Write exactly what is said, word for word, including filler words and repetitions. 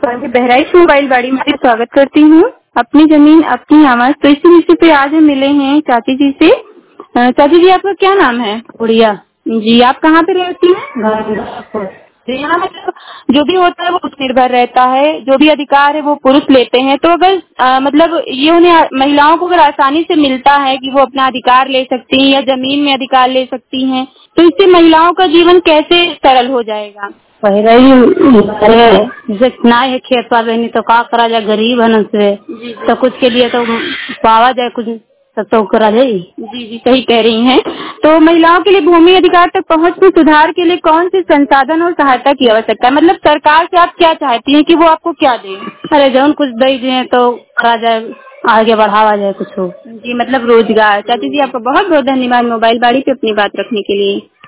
मैं बहराइच मोबाइल बाड़ी में स्वागत करती हूँ। अपनी जमीन अपनी आवाज, तो इसी विषय पे आज हम मिले हैं चाची जी से। अ, चाची जी, आपका क्या नाम है? गुड़िया। जी, आप कहाँ पे रहती हैं? घर। जी, यहाँ मतलब जो भी होता है वो पुरुष निर्भर रहता है, जो भी अधिकार है वो पुरुष लेते हैं। तो अगर अ, मतलब ये उन्हें महिलाओं को अगर आसानी से मिलता है कि वो अपना अधिकार ले सकती हैं या जमीन में अधिकार ले सकती हैं, तो इससे महिलाओं का जीवन कैसे सरल हो जाएगा? पहले ही जैसे ना है खेत पा बहनी तो का करा जाए, गरीब है से तो कुछ के लिए तो पावा जाए, कुछ तब तो करा जाए। जी जी, सही कह रही हैं। तो महिलाओं के लिए भूमि अधिकार तक पहुंच में सुधार के लिए कौन से संसाधन और सहायता की आवश्यकता है? मतलब सरकार से आप क्या चाहती हैं कि वो आपको क्या दे? अरे जौन कुछ दे दिए तो करा जाए, आगे बढ़ावा जाए कुछ हो। जी, मतलब रोजगार। चाची जी, आपका बहुत बहुत धन्यवाद मोबाइल बाड़ी पे अपनी बात रखने के लिए।